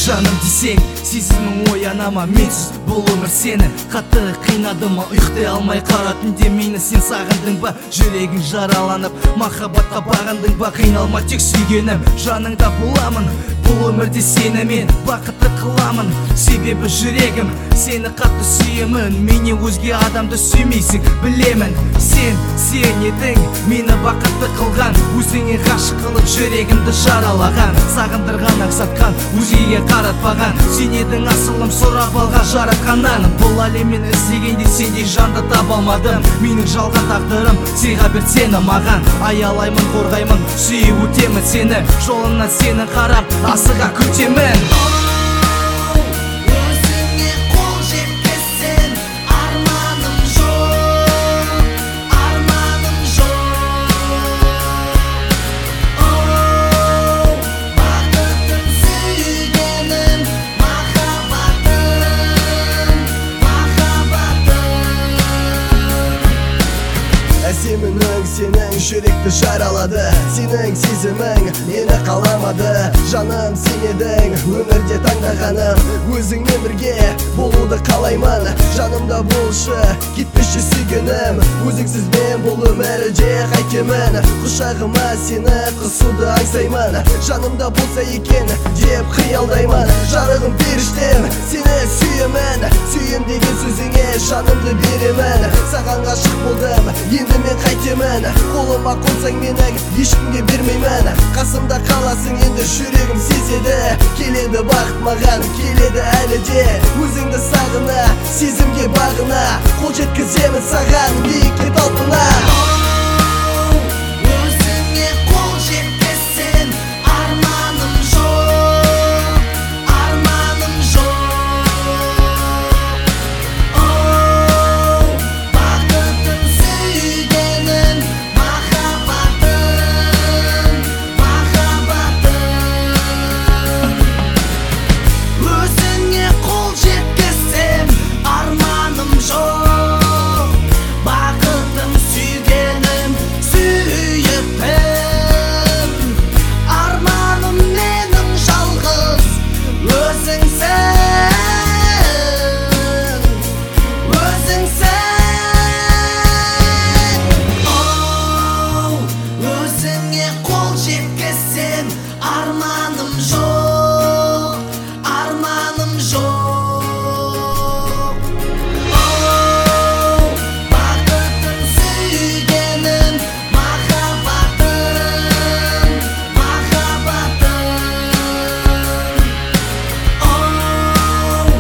жаным десең, сезімің ояна ма? Менсіз бұл өмір сені қатты қинады ма? Ұйықтай алмай қара түнде мені сен сағындың ба? Жүрегің жараланып, махаббатқа бағындың ба? Қиналма тек сүйгенім, жаныңда боламын. Бұл өмірде сені мен бақытты қыламын. Себебі жүрегім сені қатты сүйемін. Менен өзге адамды сүймейсің, білемін. Сен едің мені бақытты қылған, өзіңе ғашық қылып жүрегімді жаралаған, сағындырған, ақсатқан, өзгеге қаратпаған. Сен едің асылым, сұрап алған жаратқаннан. Бұл әлеммен іздегенде сендей жанды таба алмадым. Менің жалған тағдырым сыйға бер сені маған. Аялаймын, қорғаймын, сүйіп өтемін сені, жолыңнан сені қарап асыға күтемін. Әсемінің сенің жүректі жаралады, сенің сезімің мені қаламады. Жаным сен едің өмірде таңдағаным, өзіңмен бірге болуды қалаймын. Жанымда болшы, кетпеші сүйгенім, өзіңсіз мен бұл өмірде қайтемін. Құшағыма сені қысуды аңсаймын, жанымда болса екен деп қиялдаймын. Жарығым періштем, сені сүйемін, сүйем деген сөзіңе жанымды беремін. Саған ғашық болдым, енді мен қайтемін, қолыма қонсаң менің ешкімге бермеймін. Қасымда қаласың енді жүрегім сезеді, келеді бақыт маған, келеді әлі де. Өзіңді сағына, сезімге бағына, қол жеткіземін саған биікке талпына. Қол жеткізсем арманым